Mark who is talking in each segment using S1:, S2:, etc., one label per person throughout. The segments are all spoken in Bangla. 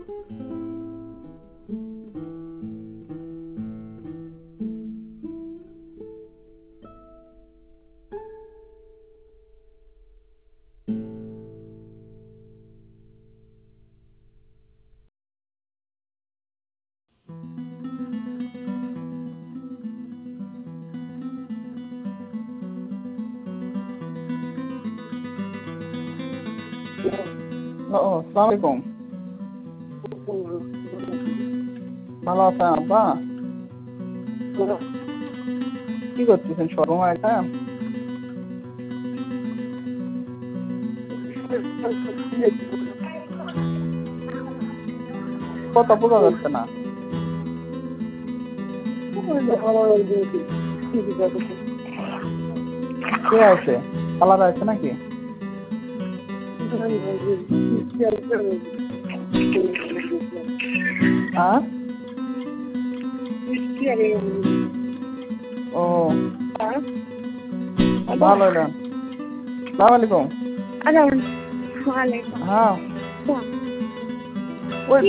S1: আসসালামু আলাইকুম। ভালো আছেন আব্বা? কি করতেছেন সময় এটা? কথা বোঝা যাচ্ছে না। কে আছে? পালার আছে নাকি? হ্যাঁ? ও ভালো এলেন। সালাম আলাইকুম। হ্যাঁ ওই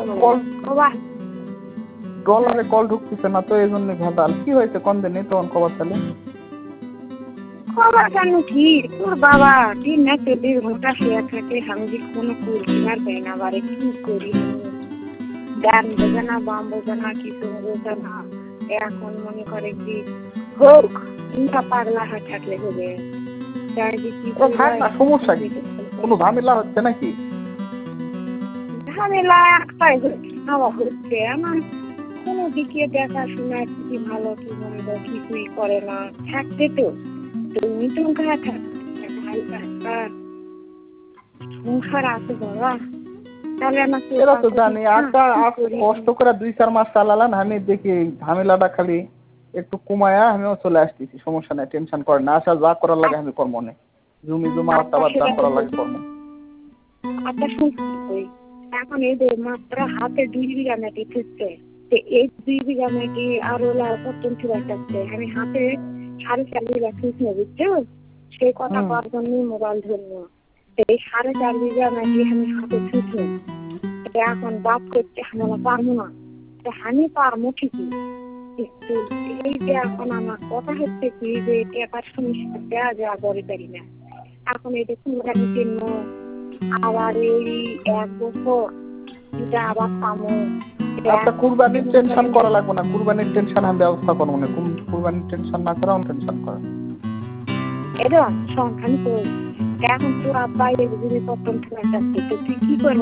S1: ডলারে কল ঢুকতেছে না তো, এই জন্য ভেজাল। কি হয়েছে কোন দিনই তখন খবর চালে?
S2: খবর জানো কি, তোর বাবা দিন না 24 ঘন্টা শুয়ে থাকে, আমি যে কোনো কুলকিনার পাই না, বারে কি করি, গান বোঝে না, বাম বোঝে না, কিছু বোঝে না। এখন মনে করে কি হোক, ইনকা পাগলা হাত থাকলে হবে।
S1: সমস্যা কি? কোনো ঝামেলা হচ্ছে নাকি?
S2: ঝামেলা একটাই হচ্ছে, আমার কোনো দিকে দেখাশোনা কি ভালো কি মন্দ কিছুই করে না। থাকতে তো তুমি তো সংসার আছে বাবা, তাহলে আমার
S1: এরা তো জানি একটা কষ্ট করে 2-4 মাস চালালাম। আমি দেখি ঝামেলাটা খালি একটু কমায়া আমিও চলে আসতেছি। সমস্যা নাই, টেনশন করেন না। আচ্ছা যা করার লাগে আমি কর্ম নেই, জমি জমা আবার যা করার লাগে কর্ম।
S2: আচ্ছা শুনছি, এখন এই যে মাত্র হাতে 2 বিঘা মাটি থাকছে, এই 2 বিঘা মাটি আরো পত্তন ফিরে যাচ্ছে। আমি হাতে 4.5 বিঘা খুঁজছি বুঝছো, সেই কথা করার জন্য মোবাইল ধরলো। এই 4.5 বিঘা মাটি আমি হাতে খুঁজছি, এখন বাদ করতে আমরা পারবো না। আমি পারবো ঠিকই, কিন্তু এই যে এখন আমার কথা হচ্ছে কি যে টাকার সমস্যা দেওয়া যাওয়া করে পারি না। এখন এই যে কুরবানি জন্য আবার এই 1 বছর এটা আবার পাবো।
S1: আচ্ছা কুরবানির টেনশন করা লাগবে না, কুরবানির টেনশন আমি ব্যবস্থা করবো না। কুরবানির টেনশন না করে টেনশন করে
S2: এটা সংখ্যানি তো এখন তোর আব্বাই যদি প্রথম খেলা যাচ্ছে, তো তুই কি করবি?